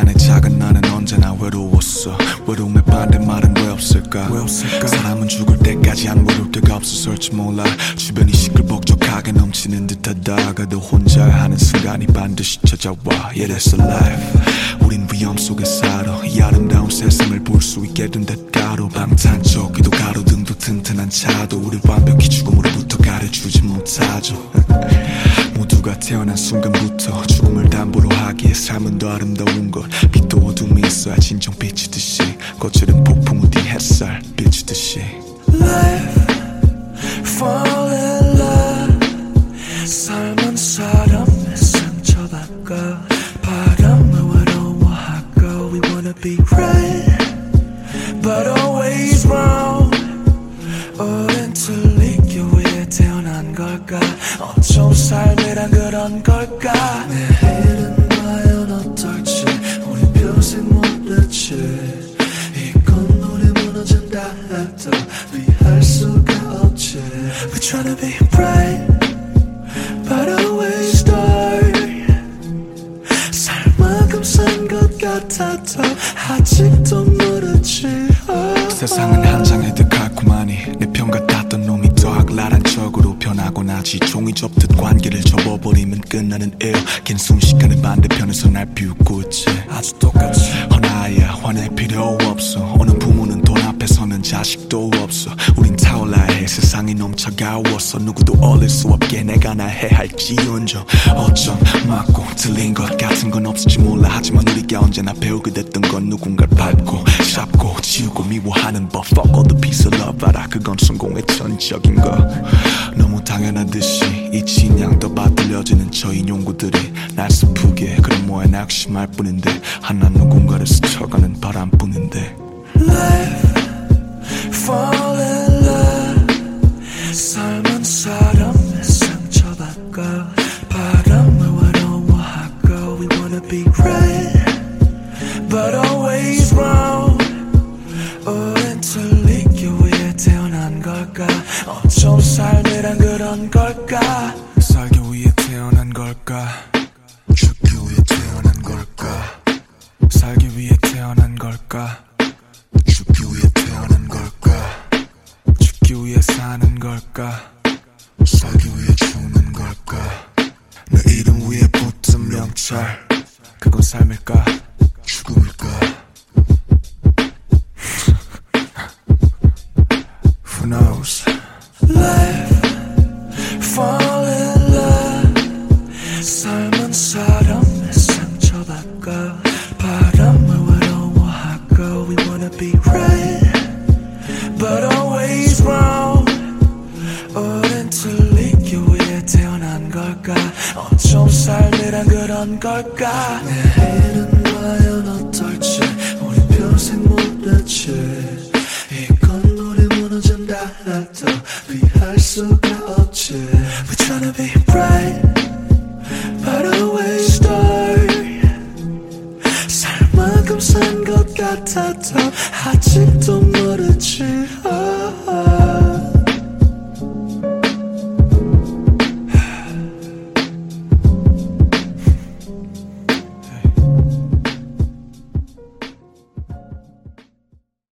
안에 작은 나는 언제나 외로웠어. 외로움의 반대말은 왜 없을까? 사람은 죽을 때까지 안 외로울 때가 없었을지 몰라. 주변이 시끌벅적하게 넘치는 듯하다가도 혼자 하는 순간이 반드시 찾아와. Yeah, that's a life. 우린 위험 속에 살아. 이 아름다운 세상을 볼 수 있게 된 대가로 방탄조끼도 가로등도 튼튼한 차도 우릴 완벽히 죽음으로부터 가려주지 못하죠. 모두가 태어난 순간부터 죽음을 담보로 하기에 삶은 더 아름다운 것. 빛도 어둠이 있어야 진정 비치듯이 거칠은 폭풍 우디 햇살 비치듯이. Life, fall in love. 삶은 사람의 상처받고 바람을 외로워하고 We wanna be right but always wrong. 우린 틀리기 위해 태어난 걸까? 어쩜 삶이란 그런 걸까? 내일은 과연 어떨지 우린 평생 모르지. 이건 우리 무너진다 해도 피할 수가 없지. We're trying to be bright but always dark. 살만큼 산 것 같아도 아직도 모르지. 세상은 한 장의 듯 달콤하니 내 편 같았던 놈이 더 악랄한 척으로 변하곤 하지. 종이 접듯 관계를 접어버리면 끝나는 일. 긴 순식간에 반대편에서 날 비웃고 있지. 아주 똑같이 허나야 화낼 필요 없어. 어느 부모는 돈 앞에서는 자식도 없어. 우린 타올라야 해. 세상이 너무 차가워서 누구도 어릴 수 없게 내가 나 해할지언정. 어쩜 맞고 틀린 것 같은 건 없을지 몰라. 하지만 우리가 언제나 배우게 됐던 건 누군가를 밟고 잡고 지우고 미워하는 법. Fuck all the piece of love 알아. 그건 성공의 전적인 거. 너무 당연하듯이 이 진양 더 받들려지는 저 인용구들이 날 슬프게 그런 뭐에 낙심할 뿐인데 하나 누군가를 스쳐가는 바람뿐인데. Life, fall in love. 삶은 사람의 상처받고 바람을 외로워하고 We wanna be right but always wrong. 우린 틀리기 위해 태어난 걸까? 어쩜 삶이란 그런 걸까? 살기 위해 태어난 걸까? 죽기 위해 태어난 걸까? 살기 위해 태어난 걸까? 죽기 위해 태어난 걸까? 죽기 위해 사는 걸까? 살기 위해 죽는 걸까? 내 이름 위에 붙은 명찰 그건 삶일까? 죽음일까? Who knows? Life, fall in love. 삶은 사람의 상처받고 바람을 외로워하고 We wanna be right but always wrong. 우린 틀리기 위해 태어난 걸까? 어쩜 삶이란 그런 걸까? 내일은 과연 어떨지 우린 평생 모르지. 이건 우리 무너진다 해도 피할 수가 없지. We're trying to be bright but always dark. 살만큼 산 것 같아도 아직도